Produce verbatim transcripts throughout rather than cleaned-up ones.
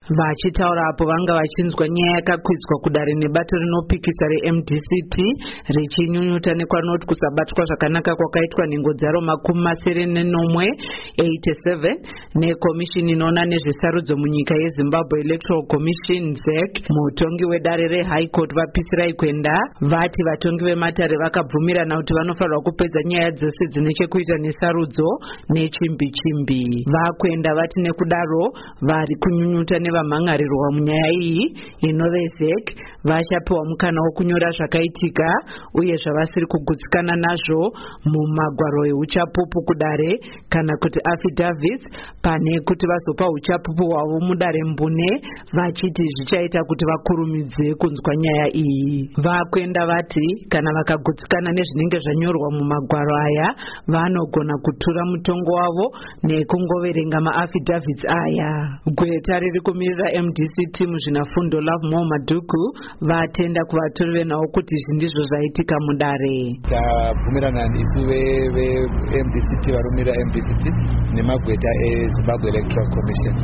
Vachitaura apo vanga vachinzwa nyaya yakakwidzwa kudare nebato rinopikisa reM D C T richinyunyuta nekwanoti kusabatwa zvakanaka kwakaitwa nhengo dzaro makumi masere nenomwe eighty-seven nekomishini inoona nezvesarudzo munyika yeZimbabwe Electoral Commission Z E C. Mutongi wedare reHigh Court vapisirai kwenda vati vatongi vematare vakabvumirana kuti vanofanirwa kupedza nyaya dzose dzine chekuita nesarudzo nechimbi chimbi. Vakwenda vati nekudaro vari kunyunyuta vamhangarirwa munyaya iyi inove Z E C vachapiwa mukana wokunyora zvakaitika uye zvavasiri kugutsikana nazvo mumagwaro euchapupu kudare kana kuti affidavits pane kuti vazopa uchapupu hwavo mudare mbune vachiti zvichaita kuti vakurumidze kunzwa nyaya iyi. Vakwenda vati kana vakagutsikana nezvinenge zvanyorwa mumagwaro aya vanogona kutura mutongo wavo nekungoverenga maaffidavits aya. Gweta riri kumirira M D C T muzvinafundo Love More Maduku vatenda kuvatori venhau kuti izvi ndizvo zvaitika mudare. Tabvumirana isu ve-M D C T varumirira M D C T nemagweta eZimbabwe Electoral Commission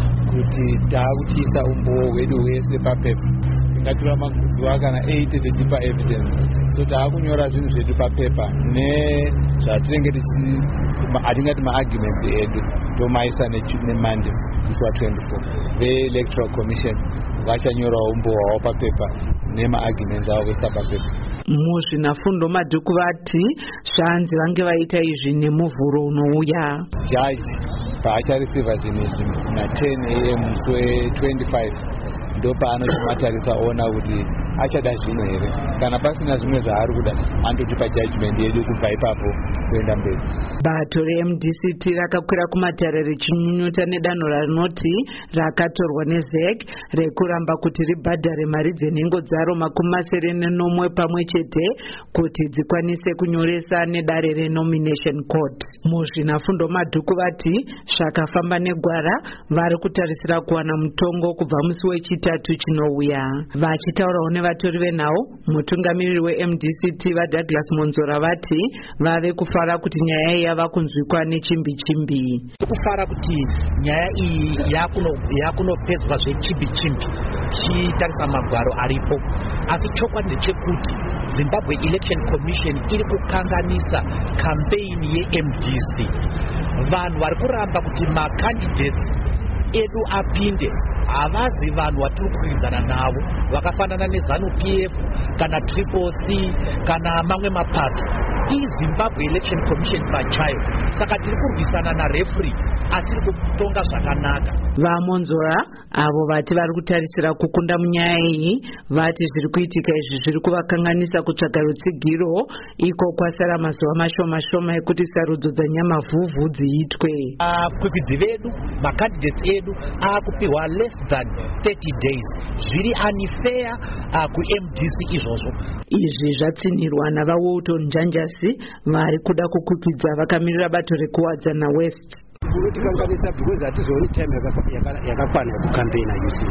kuti taakutiisa umboo hwedu hwese papepa. Tingatora mazuva kana eighty tichipa evidence. So taakunyora zvinhu zvedu papepa nezvatinenge tichi atingati maargument edu tomaisa neMonday musi wa-twenty-four. Ve-Electoral Commission vachanyorawo umboo hwavo papepa nemaarguments avo vesa papepa. Muzvinafundo Madhuku vati zvanzi vange vaita izvi nemuvhuro unouya. Jaji paachareceiva zvinhu izvi na-ten a m musi we-twenty-five ndo paanomatarisa ona kuti achada zvino here. Kana pasina zvimwe zvaari kuda anototipa judgment yedu kubva ipapo kuenda mberi. Bato reM D C T rakakwira kumatare richinyunyuta nedanho rinoti rakatorwa neZ E C rekuramba kuti ribhadhare mari dzenhengo dzaro makumi masere nenomwe pamwe chete kuti dzikwanise kunyoresa nedare renomination court. Muzvinafundo Madhuku vati zvakafamba negwara vari kutarisira kuwana mutongo kubva musi wechitatu chinouya. Vachitaurawo nevatori venhau mutungamiriri weM D C T vaDouglas Monzora vati vave kufara kuti nyaya iyi yava kunzwikwa nechimbi chimbi. Kufara kuti nyaya iyi yakunopedzwa zvechimbi chimbi chitarisa magwaro aripo, asi chokwadi ndechekuti Zimbabwe Election Commission iri kukanganisa campaign yeM D C. Vanhu vari kuramba kuti macandidates edu apinde havazi vanhu vatiri kukwiridzana navo vakafanana neZanu P F kana Triple C kana mamwe mapato. iZimbabwe Election Commission pachayo, saka tiri kurwisana nareferee asiri kutonga zvakanaka. VaMonzora avo vati vari kutarisira kukunda munyaya iyi vati zviri kuitika izvi zviri kuvakanganisa kutsvaga rutsigiro iko kwasara mazuva mashoma shoma ekuti sarudzo dzanyamavhuvhu dziitwe. Vakwikwidzi vedu macandidates edu aakupiwa less than thirty days. Zviri unfair kuM D C izvozvo. Izvi zvatsinirwa navaWalton Njanjasi vari kuda kukwikwidza vakamirira bato rekuwadzana West. Kunotikanganisa because hatizooni time yakakwana kukampeina yuti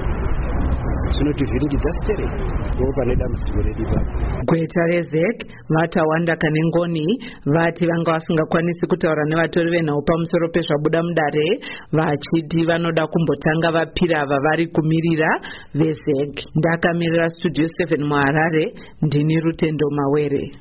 zvinotivhiringidza sitere ndo pane dambudziko redu ipapo. Gweta reZ E C vatawanda kanengoni vati vanga vasingakwanisi kutaura nevatori venhau pamusoro pezvabuda mudare vachiti vanoda kumbotanga vapira ava vari kumirira veZ E C. Ndakamirira Studio seven muHarare, ndini Rutendo Mawere.